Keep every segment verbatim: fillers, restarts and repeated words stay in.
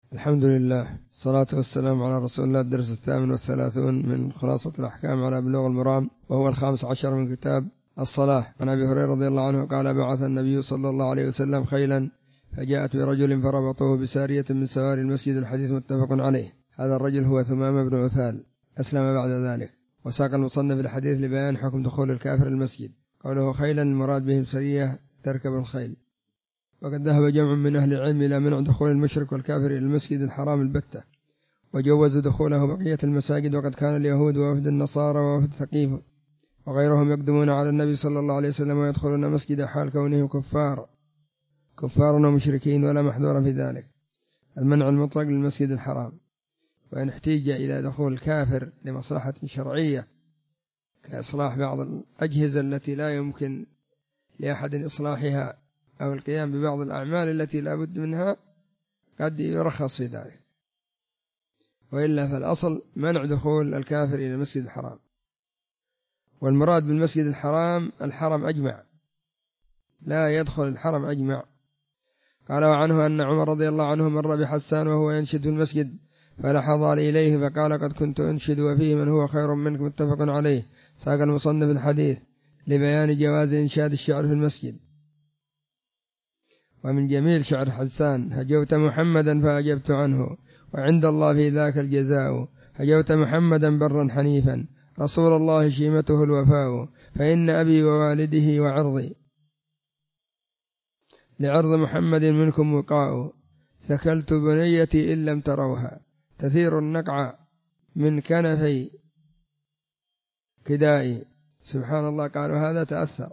الحمد لله، الصلاة والسلام على رسول الله. الدرس الثامن والثلاثون من خلاصة الأحكام على بلوغ المرام، وهو الخامس عشر من كتاب الصلاة. عن أبي هريرة رضي الله عنه قال: بعث النبي صلى الله عليه وسلم خيلا فجاءت برجل فربطوه بسارية من سواري المسجد. الحديث متفق عليه. هذا الرجل هو ثمامة بن عثال، أسلم بعد ذلك. وساق المصنف الحديث لبيان حكم دخول الكافر المسجد. قوله خيلا المراد بهم سرية تركب الخيل. وقد ذهب جمع من أهل العلم إلى منع دخول المشرك والكافر إلى المسجد الحرام البتة، وجوزوا دخوله بقية المساجد. وقد كان اليهود ووفد النصارى ووفد ثقيف وغيرهم يقدمون على النبي صلى الله عليه وسلم ويدخلون مسجد حال كونهم كفار كفارا ومشركين، ولا محذور في ذلك. المنع المطلق للمسجد الحرام. وإن احتيج إلى دخول الكافر لمصلحة شرعية كإصلاح بعض الأجهزة التي لا يمكن لأحد إصلاحها أو القيام ببعض الأعمال التي لا بد منها، قد يرخص في ذلك، وإلا فالأصل منع دخول الكافر إلى المسجد الحرام. والمراد بالمسجد الحرام الحرم أجمع، لا يدخل الحرم أجمع. قال: وعنه أن عمر رضي الله عنه مر بحسان وهو ينشد في المسجد فلحظ إليه فقال: قد كنت أنشد وفيه من هو خير منك. متفق عليه. ساق المصنف الحديث لبيان جواز إنشاد الشعر في المسجد. ومن جميل شعر حسان: هجوت محمدا فأجبت عنه وعند الله في ذاك الجزاء. هجوت محمدا برا حنيفا رسول الله شيمته الوفاء. فإن أبي ووالده وعرضي لعرض محمد منكم وقاء. ثكلت بنيتي إن لم تروها تثير النقع من كنفي كدائي. سبحان الله. قالوا هذا تأثر،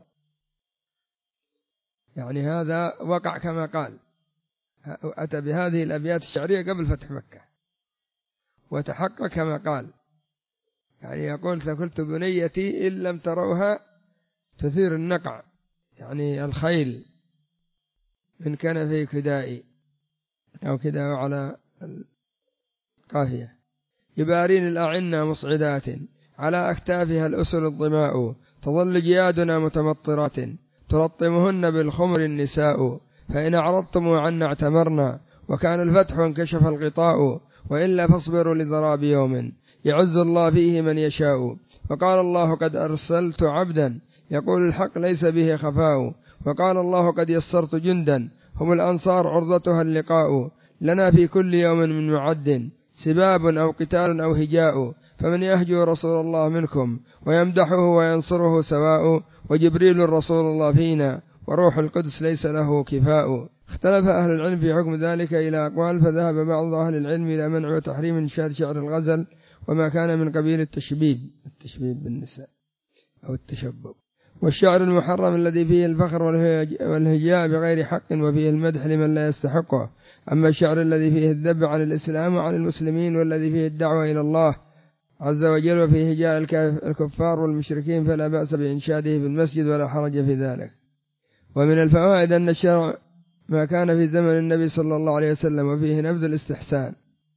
يعني هذا وقع كما قال، أتى بهذه الأبيات الشعرية قبل فتح مكة وتحقق كما قال. يعني يقول: ثكلت بنيتي إن لم تروها تثير النقع، يعني الخيل، من كنفي كدائي أو كدا على القافية. يبارين الأعنة مصعدات على أكتافها الأسل الظماء. تظل جيادنا متمطرات تلطمهن بالخمر النساء. فإن أعرضتم عنا اعتمرنا وكان الفتح انكشف الغطاء. وإلا فاصبروا لضراب يوم يعز الله فيه من يشاء. وقال الله: قد أرسلت عبدا يقول الحق ليس به خفاء. وقال الله: قد يسرت جندا هم الأنصار عرضتها اللقاء. لنا في كل يوم من معد سباب أو قتال أو هجاء. فمن يهجو رسول الله منكم ويمدحه وينصره سواء. وجبريل رسول الله فينا وروح القدس ليس له كفاء. اختلف أهل العلم في حكم ذلك إلى أقوال، فذهب بعض أهل العلم إلى منع وتحريم إنشاد شعر الغزل وما كان من قبيل التشبيب التشبيب بالنساء أو التشبب، والشعر المحرم الذي فيه الفخر والهجاء بغير حق وفيه المدح لمن لا يستحقه. أما الشعر الذي فيه الذب عن الإسلام وعن المسلمين والذي فيه الدعوة إلى الله عز وجل وفيه هجاء الكفار والمشركين فلا بأس بإنشاده في المسجد ولا حرج في ذلك. ومن الفوائد أن الشرع ما كان في زمن النبي صلى الله عليه وسلم وفيه نبذ الاستحسان.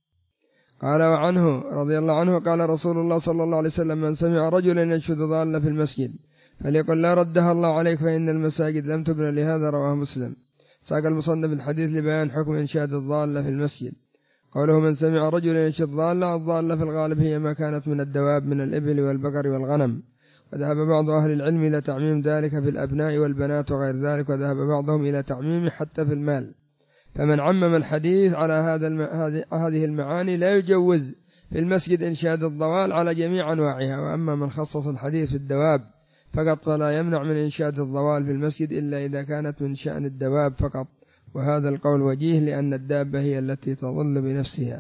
قال: وعنه رضي الله عنه قال رسول الله صلى الله عليه وسلم: من سمع رجلا ينشد ضالة في المسجد فليقل لا ردها الله عليك فإن المساجد لم تبنى لهذا. رواه مسلم. ساق المصنف الحديث لبيان حكم إنشاد الضالة في المسجد. قوله: من سمع رجلا ينشد ضالة، الضالة في الغالب هي ما كانت من الدواب من الإبل والبقر والغنم. وذهب بعض أهل العلم إلى تعميم ذلك في الأبناء والبنات وغير ذلك، وذهب بعضهم إلى تعميم حتى في المال. فمن عمم الحديث على هذا الم... هذه المعاني لا يجوز في المسجد إنشاد الضوال على جميع أنواعها. وأما من خصص الحديث في الدواب فقط فلا يمنع من إنشاد الضوال في المسجد إلا إذا كانت من شأن الدواب فقط. وهذا القول وجيه لأن الدابة هي التي تظل بنفسها.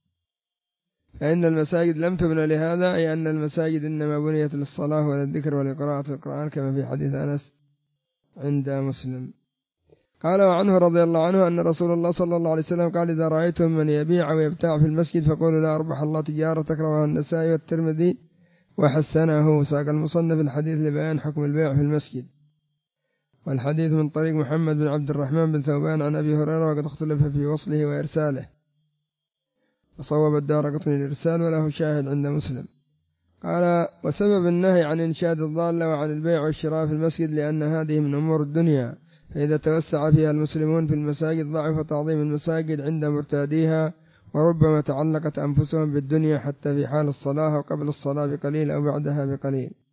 فإن المساجد لم تبنى لهذا، أي أن المساجد إنما بنيت للصلاة وللذكر ولقراءة القرآن كما في حديث أنس عند مسلم. قال: وعنه رضي الله عنه أن رسول الله صلى الله عليه وسلم قال: إذا رأيتم من يبيع ويبتاع في المسجد فقولوا لا أربح الله تجارتك. رواه النسائي والترمذي وحسنه. ساق المصنف الحديث لبيان حكم البيع في المسجد. والحديث من طريق محمد بن عبد الرحمن بن ثوبان عن أبي هريرة، وقد اختلف في وصله وإرساله، وصوب الدارقطني الإرسال وله شاهد عند مسلم. قال: وسبب النهي عن إنشاد الضالة وعن البيع والشراء في المسجد لأن هذه من أمور الدنيا، فإذا توسع فيها المسلمون في المساجد ضعف تعظيم المساجد عند مرتاديها وربما تعلقت أنفسهم بالدنيا حتى في حال الصلاة وقبل الصلاة بقليل أو بعدها بقليل.